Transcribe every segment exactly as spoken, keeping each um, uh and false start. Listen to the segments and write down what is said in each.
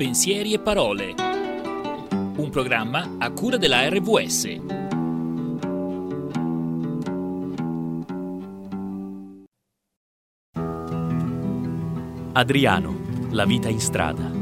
pensieri e parole. Un programma a cura della R V S. Adriano, la vita in strada.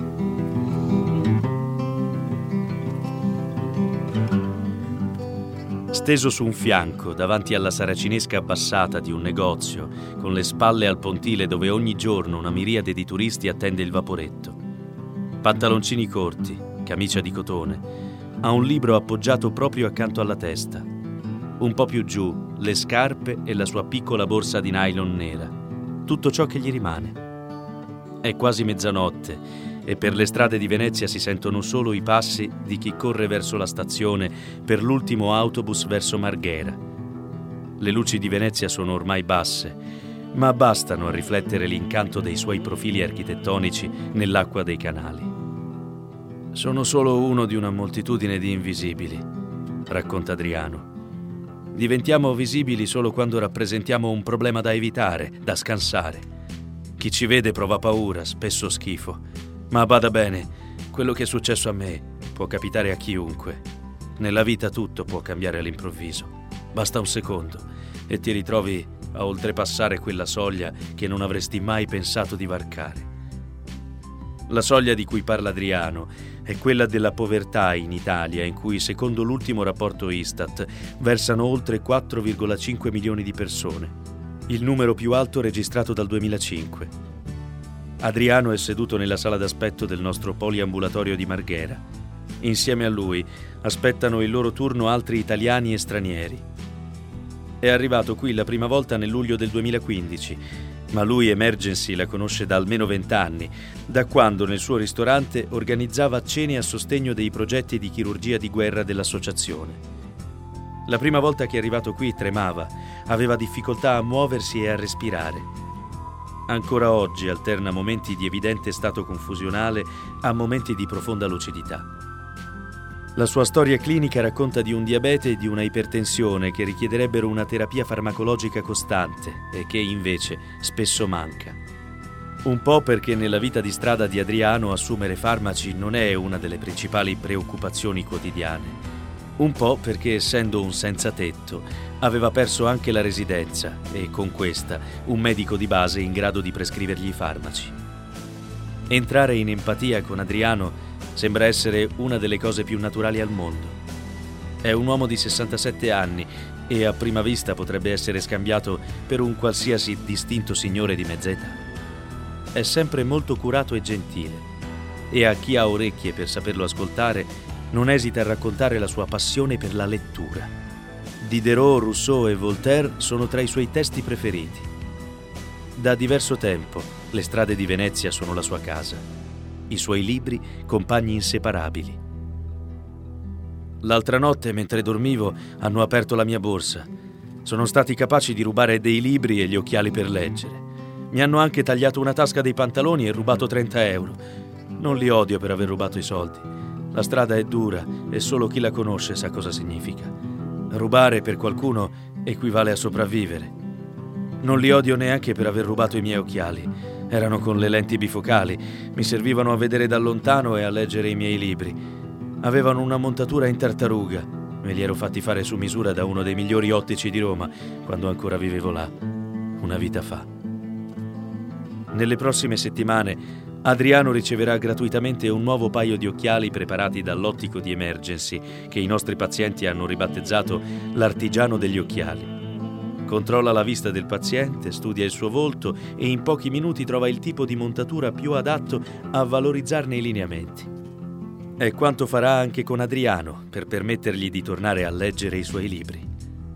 Steso su un fianco, davanti alla saracinesca abbassata di un negozio, con le spalle al pontile dove ogni giorno una miriade di turisti attende il vaporetto. Pantaloncini corti, camicia di cotone, ha un libro appoggiato proprio accanto alla testa. Un po' più giù, le scarpe e la sua piccola borsa di nylon nera. Tutto ciò che gli rimane. È quasi mezzanotte e per le strade di Venezia si sentono solo i passi di chi corre verso la stazione per l'ultimo autobus verso Marghera. Le luci di Venezia sono ormai basse, ma bastano a riflettere l'incanto dei suoi profili architettonici nell'acqua dei canali. Sono solo uno di una moltitudine di invisibili, racconta Adriano. Diventiamo visibili solo quando rappresentiamo un problema da evitare, da scansare. Chi ci vede prova paura, spesso schifo. Ma bada bene, quello che è successo a me può capitare a chiunque. Nella vita tutto può cambiare all'improvviso. Basta un secondo e ti ritrovi a oltrepassare quella soglia che non avresti mai pensato di varcare. La soglia di cui parla Adriano è quella della povertà in Italia, in cui, secondo l'ultimo rapporto Istat, versano oltre quattro virgola cinque milioni di persone, il numero più alto registrato dal duemilacinque. Adriano è seduto nella sala d'aspetto del nostro poliambulatorio di Marghera. Insieme a lui aspettano il loro turno altri italiani e stranieri. È arrivato qui la prima volta nel luglio del duemilaquindici, ma lui Emergency la conosce da almeno vent'anni, da quando nel suo ristorante organizzava cene a sostegno dei progetti di chirurgia di guerra dell'associazione. La prima volta che è arrivato qui tremava, aveva difficoltà a muoversi e a respirare. Ancora oggi alterna momenti di evidente stato confusionale a momenti di profonda lucidità. La sua storia clinica racconta di un diabete e di una ipertensione che richiederebbero una terapia farmacologica costante e che invece spesso manca. Un po' perché nella vita di strada di Adriano assumere farmaci non è una delle principali preoccupazioni quotidiane. Un po' perché, essendo un senza tetto, aveva perso anche la residenza e, con questa, un medico di base in grado di prescrivergli i farmaci. Entrare in empatia con Adriano sembra essere una delle cose più naturali al mondo. È un uomo di sessantasette anni e a prima vista potrebbe essere scambiato per un qualsiasi distinto signore di mezza età. È sempre molto curato e gentile e a chi ha orecchie per saperlo ascoltare non esita a raccontare la sua passione per la lettura. Diderot, Rousseau e Voltaire sono tra i suoi testi preferiti. Da diverso tempo le strade di Venezia sono la sua casa, i suoi libri compagni inseparabili. L'altra notte, mentre dormivo, hanno aperto la mia borsa. Sono stati capaci di rubare dei libri e gli occhiali per leggere. Mi hanno anche tagliato una tasca dei pantaloni e rubato trenta euro. Non li odio per aver rubato i soldi. La strada è dura e solo chi la conosce sa cosa significa. Rubare per qualcuno equivale a sopravvivere. Non li odio neanche per aver rubato i miei occhiali. Erano con le lenti bifocali, mi servivano a vedere da lontano e a leggere i miei libri. Avevano una montatura in tartaruga. Me li ero fatti fare su misura da uno dei migliori ottici di Roma, quando ancora vivevo là, una vita fa. Nelle prossime settimane Adriano riceverà gratuitamente un nuovo paio di occhiali preparati dall'ottico di Emergency, che i nostri pazienti hanno ribattezzato l'artigiano degli occhiali. Controlla la vista del paziente, studia il suo volto e in pochi minuti trova il tipo di montatura più adatto a valorizzarne i lineamenti. È quanto farà anche con Adriano per permettergli di tornare a leggere i suoi libri.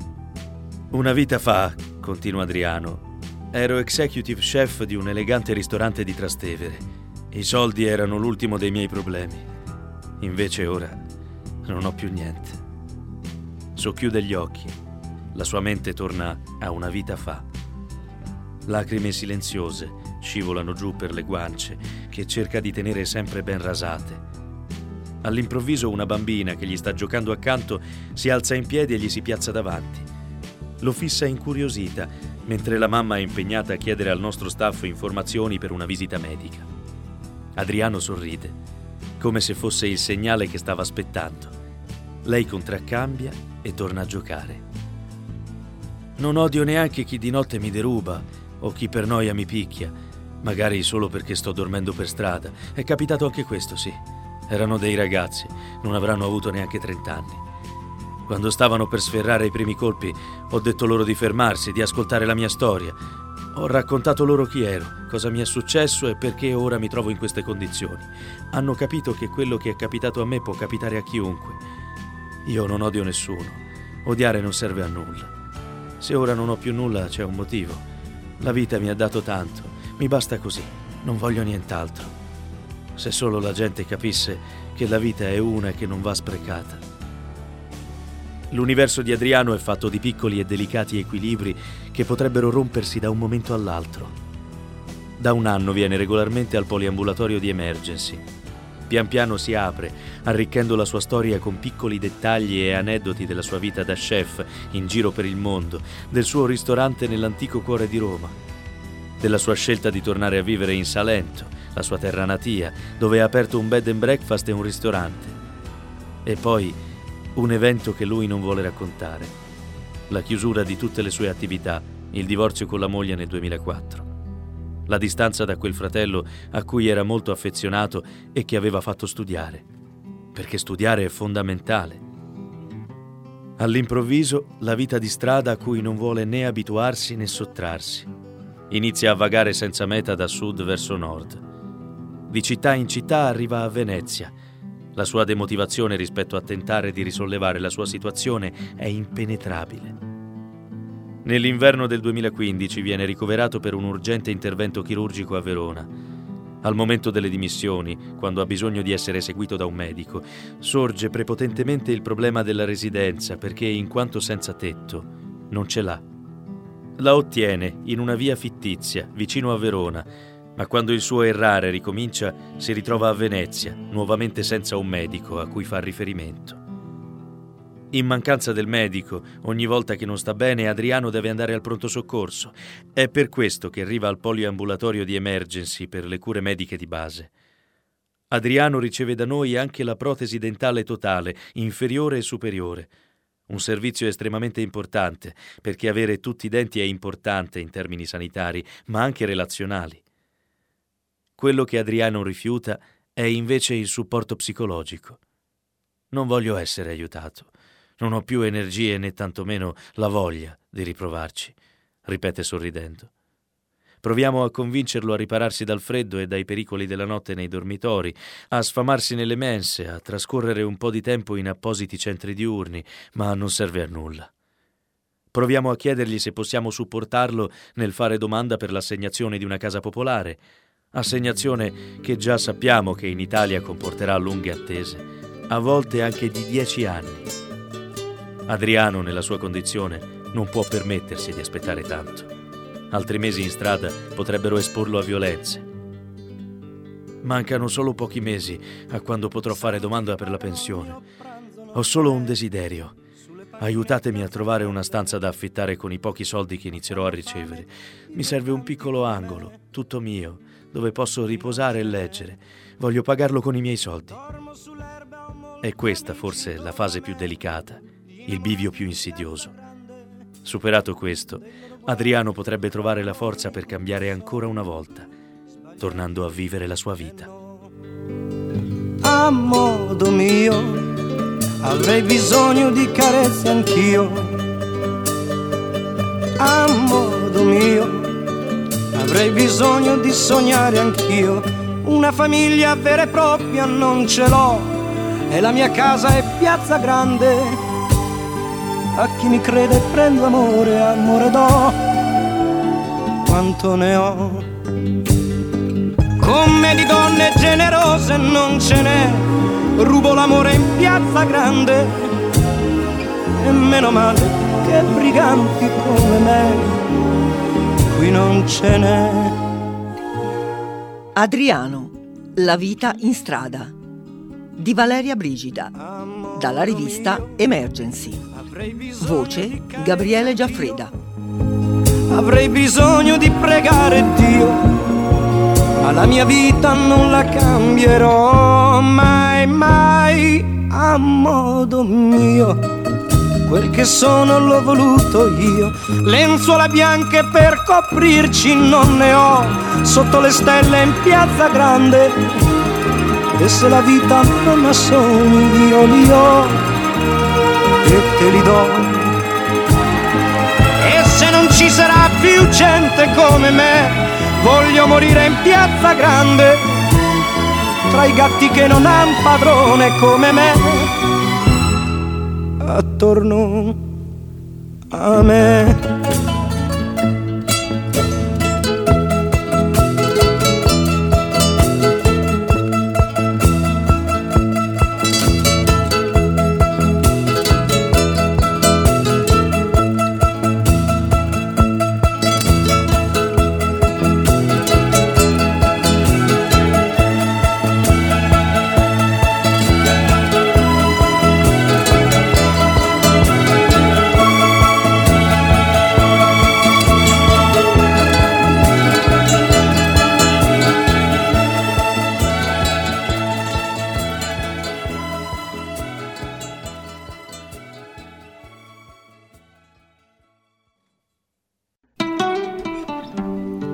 Una vita fa, continua Adriano, ero executive chef di un elegante ristorante di Trastevere. I soldi erano l'ultimo dei miei problemi. Invece ora non ho più niente. Socchiude gli occhi. La sua mente torna a una vita fa. Lacrime silenziose scivolano giù per le guance, che cerca di tenere sempre ben rasate. All'improvviso una bambina che gli sta giocando accanto si alza in piedi e gli si piazza davanti. Lo fissa incuriosita, mentre la mamma è impegnata a chiedere al nostro staff informazioni per una visita medica. Adriano sorride, come se fosse il segnale che stava aspettando. Lei contraccambia e torna a giocare. Non odio neanche chi di notte mi deruba o chi per noia mi picchia, magari solo perché sto dormendo per strada. È capitato anche questo, sì. Erano dei ragazzi, non avranno avuto neanche trent'anni. Quando stavano per sferrare i primi colpi, ho detto loro di fermarsi, di ascoltare la mia storia. Ho raccontato loro chi ero, cosa mi è successo e perché ora mi trovo in queste condizioni. Hanno capito che quello che è capitato a me può capitare a chiunque. Io non odio nessuno. Odiare non serve a nulla. Se ora non ho più nulla, c'è un motivo. La vita mi ha dato tanto. Mi basta così. Non voglio nient'altro. Se solo la gente capisse che la vita è una e che non va sprecata. L'universo di Adriano è fatto di piccoli e delicati equilibri che potrebbero rompersi da un momento all'altro. Da un anno viene regolarmente al poliambulatorio di Emergency. Pian piano si apre, arricchendo la sua storia con piccoli dettagli e aneddoti della sua vita da chef in giro per il mondo, del suo ristorante nell'antico cuore di Roma, della sua scelta di tornare a vivere in Salento, la sua terra natia, dove ha aperto un bed and breakfast e un ristorante. E poi un evento che lui non vuole raccontare: la chiusura di tutte le sue attività, il divorzio con la moglie nel duemilaquattro, la distanza da quel fratello a cui era molto affezionato e che aveva fatto studiare, perché studiare è fondamentale. All'improvviso la vita di strada a cui non vuole né abituarsi né sottrarsi. Inizia a vagare senza meta da sud verso nord. Di città in città arriva a Venezia. La sua demotivazione rispetto a tentare di risollevare la sua situazione è impenetrabile. Nell'inverno del duemilaquindici viene ricoverato per un urgente intervento chirurgico a Verona. Al momento delle dimissioni, quando ha bisogno di essere seguito da un medico, sorge prepotentemente il problema della residenza perché, in quanto senza tetto, non ce l'ha. La ottiene in una via fittizia, vicino a Verona, ma quando il suo errare ricomincia si ritrova a Venezia, nuovamente senza un medico a cui fa riferimento. In mancanza del medico, ogni volta che non sta bene, Adriano deve andare al pronto soccorso. È per questo che arriva al poliambulatorio di Emergency per le cure mediche di base. Adriano riceve da noi anche la protesi dentale totale, inferiore e superiore. Un servizio estremamente importante, perché avere tutti i denti è importante in termini sanitari, ma anche relazionali. Quello che Adriano rifiuta è invece il supporto psicologico. Non voglio essere aiutato. Non ho più energie né tantomeno la voglia di riprovarci, ripete sorridendo. Proviamo a convincerlo a ripararsi dal freddo e dai pericoli della notte nei dormitori, a sfamarsi nelle mense, a trascorrere un po' di tempo in appositi centri diurni, ma non serve a nulla. Proviamo a chiedergli se possiamo supportarlo nel fare domanda per l'assegnazione di una casa popolare, assegnazione che già sappiamo che in Italia comporterà lunghe attese, a volte anche di dieci anni. Adriano, nella sua condizione, non può permettersi di aspettare tanto. Altri mesi in strada potrebbero esporlo a violenze. Mancano solo pochi mesi a quando potrò fare domanda per la pensione. Ho solo un desiderio. Aiutatemi a trovare una stanza da affittare con i pochi soldi che inizierò a ricevere. Mi serve un piccolo angolo, tutto mio, dove posso riposare e leggere. Voglio pagarlo con i miei soldi. È questa forse la fase più delicata, il bivio più insidioso. Superato questo, Adriano potrebbe trovare la forza per cambiare ancora una volta, tornando a vivere la sua vita. A modo mio avrei bisogno di carezze anch'io. A modo mio avrei bisogno di sognare anch'io. Una famiglia vera e propria non ce l'ho, e la mia casa è piazza grande. A chi mi crede prendo amore, amore do, quanto ne ho. Come di donne generose non ce n'è, rubo l'amore in piazza grande. E meno male che briganti come me qui non ce n'è. Adriano, la vita in strada, di Valeria Brigida, dalla rivista Emergency. Voce Gabriele Giaffreda. Avrei bisogno di pregare Dio, ma ma la mia vita non la cambierò mai, mai a modo mio. Quel che sono l'ho voluto io, lenzuola bianche per coprirci non ne ho, sotto le stelle in piazza grande, e se la vita non ha sogni io li ho e te li do. E se non ci sarà più gente come me, voglio morire in piazza grande, tra i gatti che non han padrone come me, attorno a me.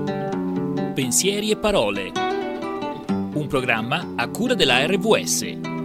Pensieri e parole. Un programma a cura della R V S.